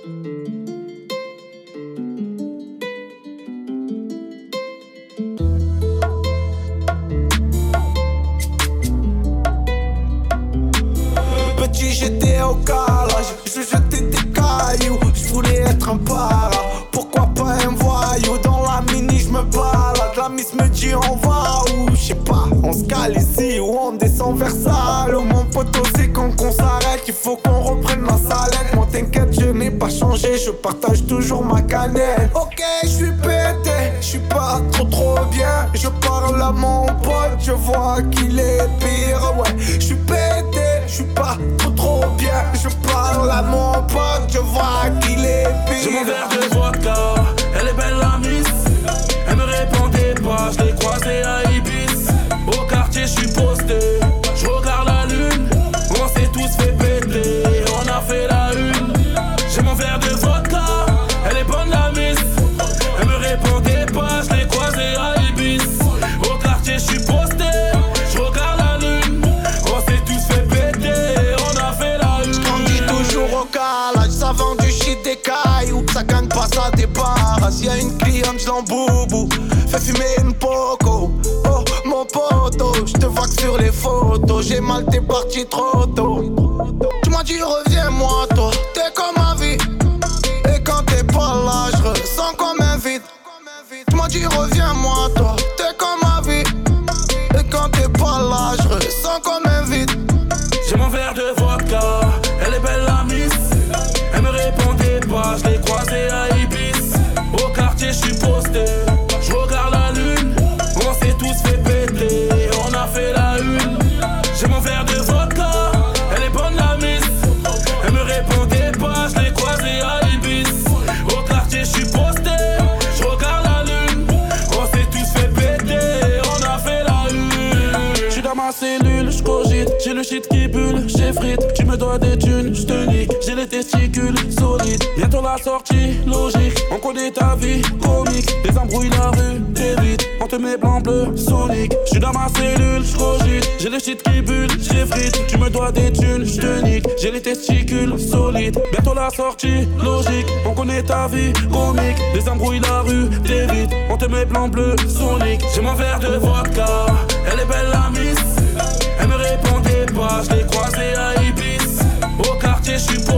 Petit j'étais au calage, je jetais des cailloux, je voulais être un para. Pourquoi pas un voyou, dans la mini je me balade. La miss me dit on va où, je sais pas, on se cale ici ou on descend vers Salle. Mon poteau c'est quand qu'on s'arrête, il faut qu'on reprenne la salette. Moi t'inquiète je n'ai pas changé, je partage toujours ma canette. Ok je suis pété, je suis pas trop bien. Je parle à mon pote, je vois qu'il est pire. Ouais je suis pété, je suis pas trop bien. Je parle à mon pote, je vois qu'il est pire. J'ai mon verre de vodka, elle est belle la miss. Elle me répondait pas, je l'ai croisée à Ibis. Au quartier je suis posté, je regarde la lune. On s'est tous fait péter, on a fait la une. J'ai mon verre de vodka, elle est bonne la miss. Elle me répondait pas, je l'ai croisée à Ibis. Au quartier je suis posté, je regarde la lune. On s'est tous fait péter, on a fait la une. J'grandis toujours au calage, ça vend du shit des cailloux. Ça gagne pas, ça débarrasse. Y'a une cliente, j'l'emboubou. Fais fumer une poco. Oh mon poteau, j'te vois que sur les photos. J'ai mal, t'es parti trop tôt. Tu m'as dit reviens-moi toi, t'es comme ma vie. Et quand t'es pas là, j'ressens comme un vide. Tu m'as dit reviens-moi toi, t'es comme ma vie. Et quand t'es pas là, j'ressens comme un vide. J'ai mon verre de vodka, elle est belle la miss. Elle me répondait pas, je l'ai croisée à Ibis. Au quartier je suis posté, je regarde la lune. On s'est tous fait péter, on a fait la une. J'ai mon verre de vodka, elle est bonne la miss. Elle me répondait pas, je l'ai croisée à Ibis. Au quartier je suis posté, je regarde la lune. On s'est tous fait péter, on a fait la une. J'suis dans ma cellule, j'cogite, j'ai le shit qui bulle, j'ai frite. Tu me dois des thunes, j'te nique, j'ai les testicules solides. Bientôt la sortie, logique, on connaît ta vie, comique. Des embrouilles la rue, t'évites, on te met blanc, bleu, sonique. J'suis dans ma cellule, j'cogite, j'ai le shit qui bulle, j'ai frite. Tu me dois des thunes, j'te nique, j'ai les testicules solides. Bientôt la sortie, logique, on connaît ta vie, comique. Des embrouilles la rue, t'évites, on te met blanc, bleu, sonique. J'ai mon verre de vodka, elle est belle la miss. Elle me répondait pas, je l'ai croisée à Ibis. Au quartier je suis